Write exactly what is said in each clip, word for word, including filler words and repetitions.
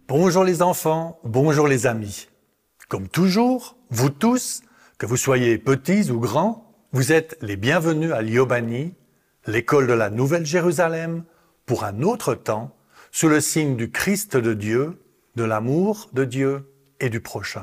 Bonjour les enfants, bonjour les amis. Comme toujours, vous tous, que vous soyez petits ou grands, vous êtes les bienvenus à Liobani, l'école de la Nouvelle-Jérusalem, pour un autre temps, sous le signe du Christ de Dieu, de l'amour de Dieu et du prochain.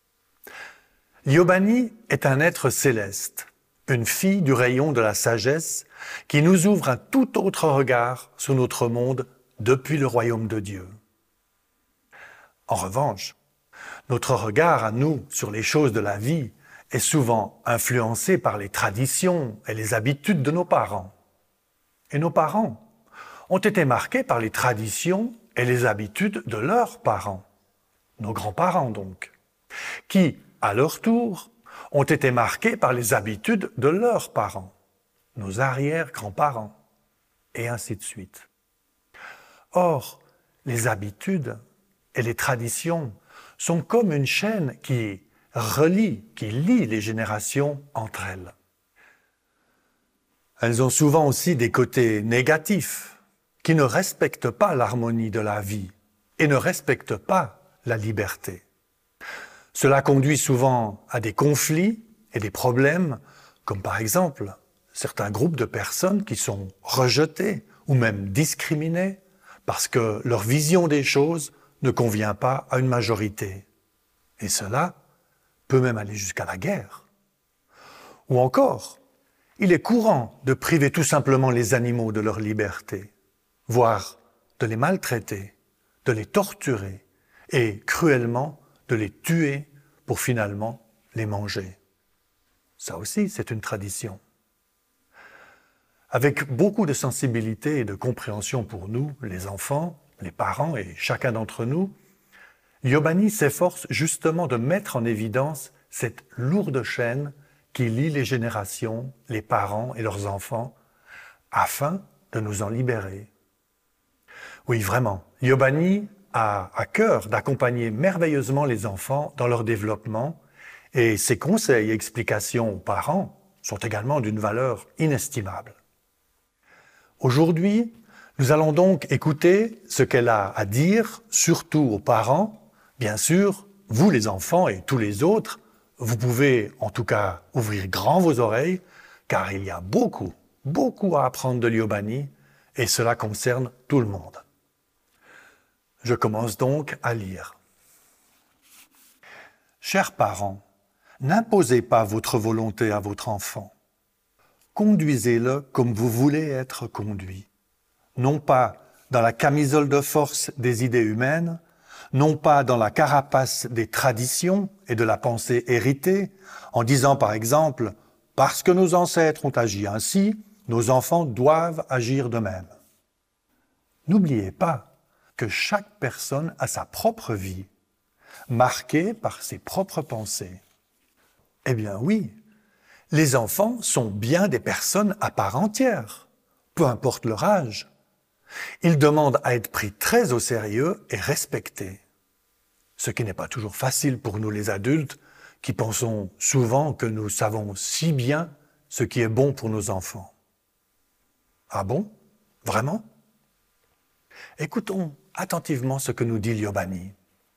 Liobani est un être céleste, une fille du rayon de la sagesse qui nous ouvre un tout autre regard sur notre monde depuis le royaume de Dieu. En revanche, notre regard à nous sur les choses de la vie est souvent influencé par les traditions et les habitudes de nos parents. Et nos parents ont été marqués par les traditions et les habitudes de leurs parents, nos grands-parents donc, qui, à leur tour, ont été marqués par les habitudes de leurs parents, nos arrière-grands-parents, et ainsi de suite. Or, les habitudes et les traditions sont comme une chaîne qui relie, qui lie les générations entre elles. Elles ont souvent aussi des côtés négatifs qui ne respectent pas l'harmonie de la vie et ne respectent pas la liberté. Cela conduit souvent à des conflits et des problèmes, comme par exemple certains groupes de personnes qui sont rejetés ou même discriminés parce que leur vision des choses ne convient pas à une majorité. Et cela peut même aller jusqu'à la guerre. Ou encore, il est courant de priver tout simplement les animaux de leur liberté, voire de les maltraiter, de les torturer et cruellement de les tuer pour finalement les manger. Ça aussi, c'est une tradition. Avec beaucoup de sensibilité et de compréhension pour nous, les enfants, les parents et chacun d'entre nous, Liobani s'efforce justement de mettre en évidence cette lourde chaîne qui lie les générations, les parents et leurs enfants, afin de nous en libérer. Oui, vraiment, Liobani a à cœur d'accompagner merveilleusement les enfants dans leur développement et ses conseils et explications aux parents sont également d'une valeur inestimable. Aujourd'hui, nous allons donc écouter ce qu'elle a à dire, surtout aux parents. Bien sûr, vous les enfants et tous les autres, vous pouvez en tout cas ouvrir grand vos oreilles, car il y a beaucoup, beaucoup à apprendre de Liobani, et cela concerne tout le monde. Je commence donc à lire. Chers parents, n'imposez pas votre volonté à votre enfant. Conduisez-le comme vous voulez être conduit. Non pas dans la camisole de force des idées humaines, non pas dans la carapace des traditions et de la pensée héritée, en disant par exemple « parce que nos ancêtres ont agi ainsi, nos enfants doivent agir de même ». N'oubliez pas que chaque personne a sa propre vie, marquée par ses propres pensées. Eh bien oui, les enfants sont bien des personnes à part entière, peu importe leur âge. Ils demandent à être pris très au sérieux et respectés. Ce qui n'est pas toujours facile pour nous les adultes, qui pensons souvent que nous savons si bien ce qui est bon pour nos enfants. Ah bon? Vraiment? Écoutons attentivement ce que nous dit Liobani.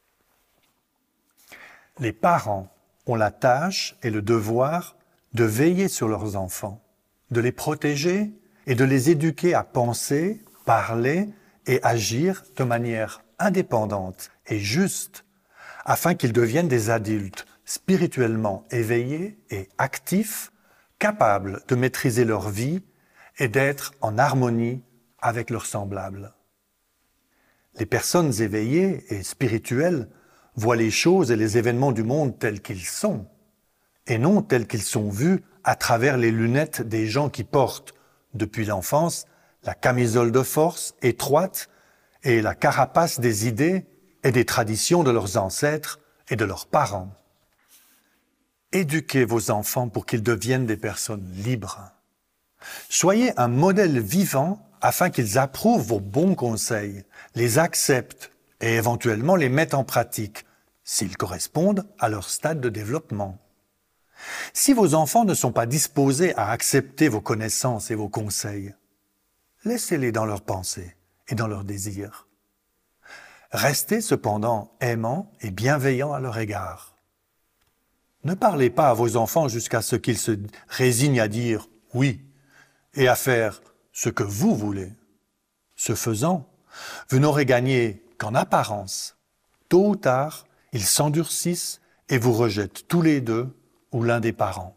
Les parents ont la tâche et le devoir de veiller sur leurs enfants, de les protéger et de les éduquer à penser, parler et agir de manière indépendante et juste, afin qu'ils deviennent des adultes spirituellement éveillés et actifs, capables de maîtriser leur vie et d'être en harmonie avec leurs semblables. Les personnes éveillées et spirituelles voient les choses et les événements du monde tels qu'ils sont, et non tels qu'ils sont vus à travers les lunettes des gens qui portent, depuis l'enfance, la camisole de force étroite et la carapace des idées et des traditions de leurs ancêtres et de leurs parents. Éduquez vos enfants pour qu'ils deviennent des personnes libres. Soyez un modèle vivant afin qu'ils approuvent vos bons conseils, les acceptent et éventuellement les mettent en pratique, s'ils correspondent à leur stade de développement. Si vos enfants ne sont pas disposés à accepter vos connaissances et vos conseils, laissez-les dans leurs pensées et dans leurs désirs. Restez cependant aimant et bienveillant à leur égard. Ne parlez pas à vos enfants jusqu'à ce qu'ils se résignent à dire « oui » et à faire ce que vous voulez. Ce faisant, vous n'aurez gagné qu'en apparence. Tôt ou tard, ils s'endurcissent et vous rejettent tous les deux ou l'un des parents.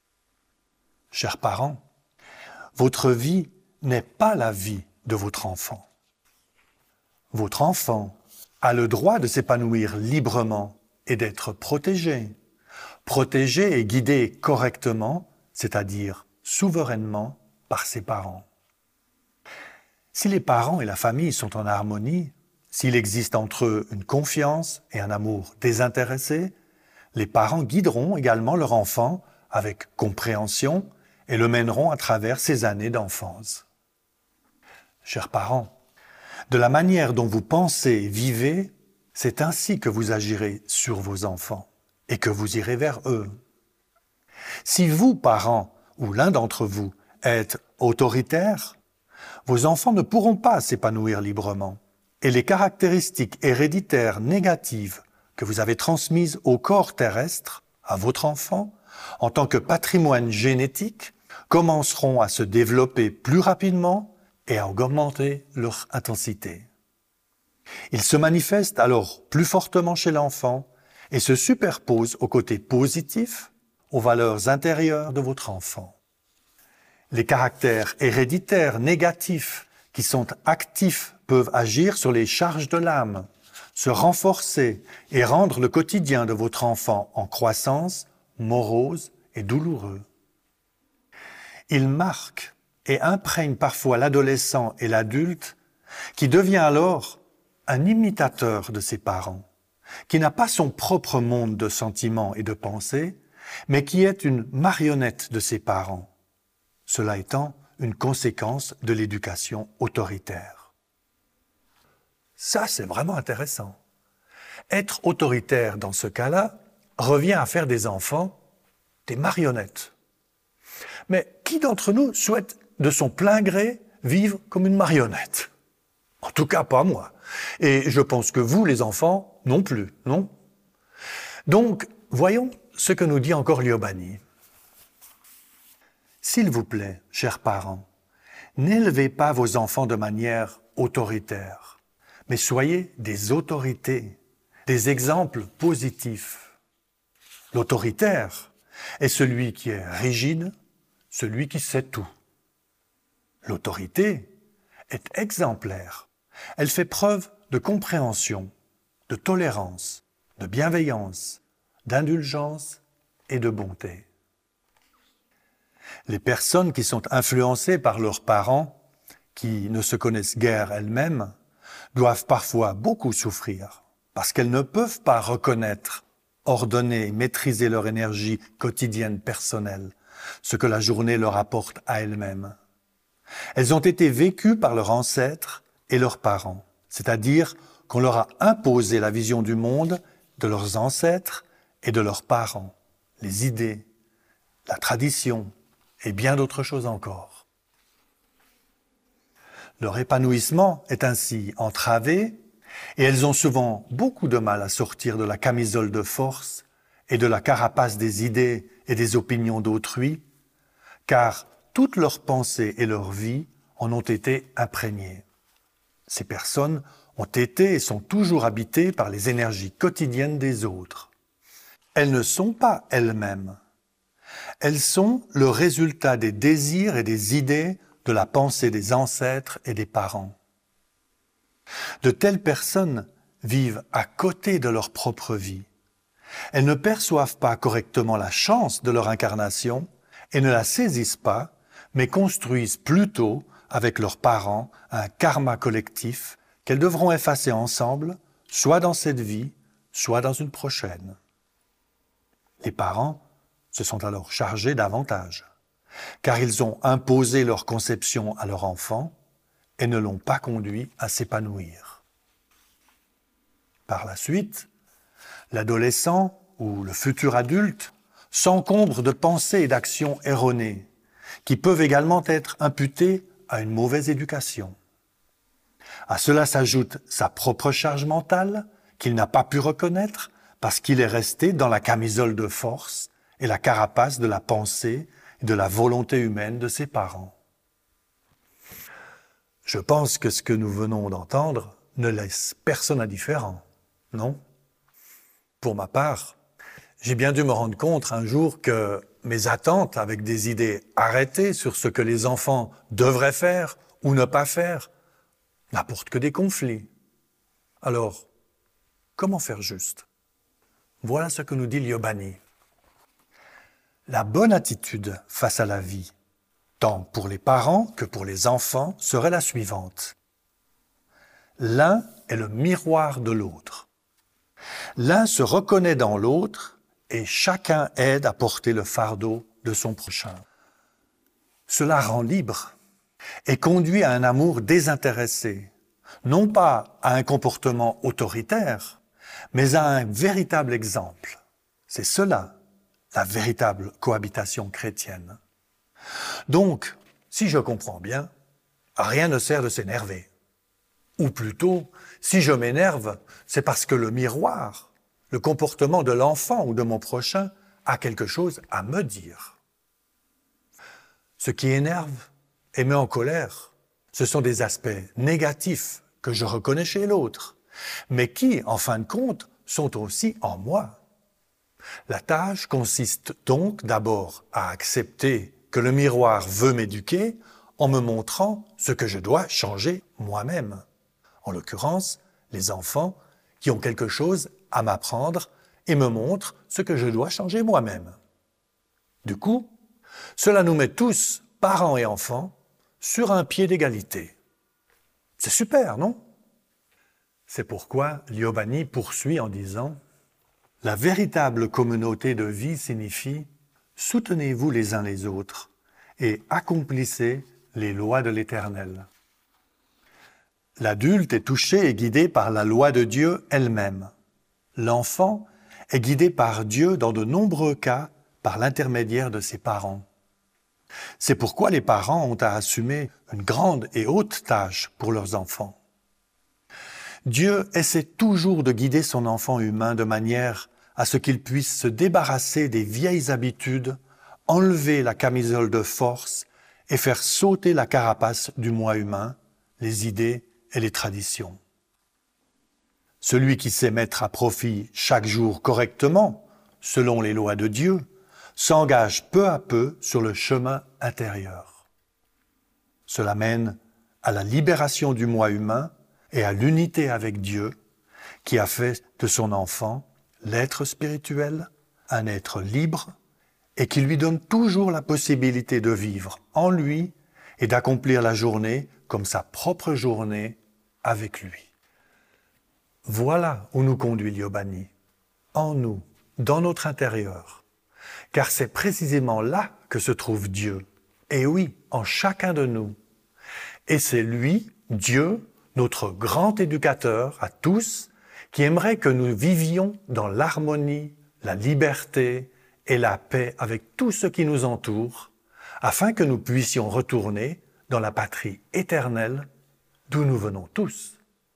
Chers parents, votre vie n'est pas la vie de votre enfant. Votre enfant a le droit de s'épanouir librement et d'être protégé. Protégé et guidé correctement, c'est-à-dire souverainement par ses parents. Si les parents et la famille sont en harmonie, s'il existe entre eux une confiance et un amour désintéressé, les parents guideront également leur enfant avec compréhension et le mèneront à travers ces années d'enfance. Chers parents, de la manière dont vous pensez et vivez, c'est ainsi que vous agirez sur vos enfants et que vous irez vers eux. Si vous, parents, ou l'un d'entre vous, êtes autoritaire, vos enfants ne pourront pas s'épanouir librement et les caractéristiques héréditaires négatives que vous avez transmises au corps terrestre, à votre enfant, en tant que patrimoine génétique, commenceront à se développer plus rapidement et à augmenter leur intensité. Ils se manifestent alors plus fortement chez l'enfant et se superposent au côté positif, aux valeurs intérieures de votre enfant. Les caractères héréditaires négatifs qui sont actifs peuvent agir sur les charges de l'âme, se renforcer et rendre le quotidien de votre enfant en croissance, morose et douloureux. Ils marquent et imprègnent parfois l'adolescent et l'adulte qui devient alors un imitateur de ses parents, qui n'a pas son propre monde de sentiments et de pensées, mais qui est une marionnette de ses parents, cela étant une conséquence de l'éducation autoritaire. Ça, c'est vraiment intéressant. Être autoritaire dans ce cas-là revient à faire des enfants des marionnettes. Mais qui d'entre nous souhaite de son plein gré vivre comme une marionnette? En tout cas, pas moi. Et je pense que vous, les enfants, non plus, non? Donc, voyons ce que nous dit encore Liobani. S'il vous plaît, chers parents, n'élevez pas vos enfants de manière autoritaire, mais soyez des autorités, des exemples positifs. L'autoritaire est celui qui est rigide, celui qui sait tout. L'autorité est exemplaire. Elle fait preuve de compréhension, de tolérance, de bienveillance, d'indulgence et de bonté. Les personnes qui sont influencées par leurs parents, qui ne se connaissent guère elles-mêmes, doivent parfois beaucoup souffrir parce qu'elles ne peuvent pas reconnaître, ordonner et maîtriser leur énergie quotidienne personnelle, ce que la journée leur apporte à elles-mêmes. Elles ont été vécues par leurs ancêtres et leurs parents, c'est-à-dire qu'on leur a imposé la vision du monde de leurs ancêtres et de leurs parents, les idées, la tradition et bien d'autres choses encore. Leur épanouissement est ainsi entravé et elles ont souvent beaucoup de mal à sortir de la camisole de force et de la carapace des idées et des opinions d'autrui, car toutes leurs pensées et leur vie en ont été imprégnées. Ces personnes ont été et sont toujours habitées par les énergies quotidiennes des autres. Elles ne sont pas elles-mêmes. Elles sont le résultat des désirs et des idées de la pensée des ancêtres et des parents. De telles personnes vivent à côté de leur propre vie. Elles ne perçoivent pas correctement la chance de leur incarnation et ne la saisissent pas, mais construisent plutôt avec leurs parents un karma collectif qu'elles devront effacer ensemble, soit dans cette vie, soit dans une prochaine. Les parents se sont alors chargés davantage, car ils ont imposé leur conception à leur enfant et ne l'ont pas conduit à s'épanouir. Par la suite, l'adolescent ou le futur adulte s'encombre de pensées et d'actions erronées, qui peuvent également être imputées à une mauvaise éducation. À cela s'ajoute sa propre charge mentale, qu'il n'a pas pu reconnaître, parce qu'il est resté dans la camisole de force et la carapace de la pensée et de la volonté humaine de ses parents. Je pense que ce que nous venons d'entendre ne laisse personne indifférent, non? Pour ma part, j'ai bien dû me rendre compte un jour que mes attentes avec des idées arrêtées sur ce que les enfants devraient faire ou ne pas faire n'apportent que des conflits. Alors, comment faire juste? Voilà ce que nous dit Liobani. La bonne attitude face à la vie, tant pour les parents que pour les enfants, serait la suivante. L'un est le miroir de l'autre. L'un se reconnaît dans l'autre et chacun aide à porter le fardeau de son prochain. Cela rend libre et conduit à un amour désintéressé, non pas à un comportement autoritaire, mais à un véritable exemple. C'est cela, la véritable cohabitation chrétienne. Donc, si je comprends bien, rien ne sert de s'énerver. Ou plutôt, si je m'énerve, c'est parce que le miroir, le comportement de l'enfant ou de mon prochain, a quelque chose à me dire. Ce qui énerve et met en colère, ce sont des aspects négatifs que je reconnais chez l'autre, mais qui, en fin de compte, sont aussi en moi. La tâche consiste donc d'abord à accepter que le miroir veut m'éduquer en me montrant ce que je dois changer moi-même. En l'occurrence, les enfants qui ont quelque chose à m'apprendre et me montrent ce que je dois changer moi-même. Du coup, cela nous met tous, parents et enfants, sur un pied d'égalité. C'est super, non? C'est pourquoi Liobani poursuit en disant « La véritable communauté de vie signifie « Soutenez-vous les uns les autres et accomplissez les lois de l'Éternel. » L'adulte est touché et guidé par la loi de Dieu elle-même. L'enfant est guidé par Dieu dans de nombreux cas par l'intermédiaire de ses parents. C'est pourquoi les parents ont à assumer une grande et haute tâche pour leurs enfants. Dieu essaie toujours de guider son enfant humain de manière à ce qu'il puisse se débarrasser des vieilles habitudes, enlever la camisole de force et faire sauter la carapace du moi humain, les idées et les traditions. Celui qui sait mettre à profit chaque jour correctement, selon les lois de Dieu, s'engage peu à peu sur le chemin intérieur. Cela mène à la libération du moi humain et à l'unité avec Dieu, qui a fait de son enfant l'être spirituel, un être libre, et qui lui donne toujours la possibilité de vivre en lui et d'accomplir la journée comme sa propre journée avec lui. Voilà où nous conduit Liobani, en nous, dans notre intérieur, car c'est précisément là que se trouve Dieu, et oui, en chacun de nous. Et c'est lui, Dieu, notre grand éducateur à tous, qui aimerait que nous vivions dans l'harmonie, la liberté et la paix avec tout ce qui nous entoure, afin que nous puissions retourner dans la patrie éternelle d'où nous venons tous.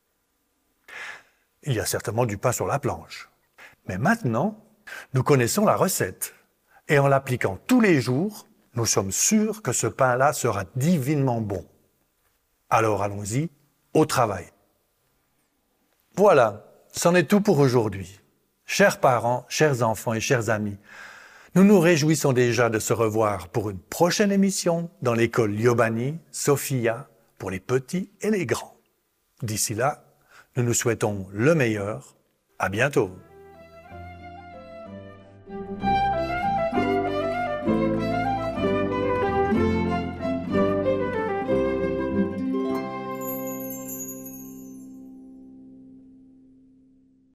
Il y a certainement du pain sur la planche. Mais maintenant, nous connaissons la recette. Et en l'appliquant tous les jours, nous sommes sûrs que ce pain-là sera divinement bon. Alors allons-y, au travail. Voilà, c'en est tout pour aujourd'hui. Chers parents, chers enfants et chers amis, nous nous réjouissons déjà de se revoir pour une prochaine émission dans l'école Liobani, Sophia, pour les petits et les grands. D'ici là, nous nous souhaitons le meilleur. À bientôt.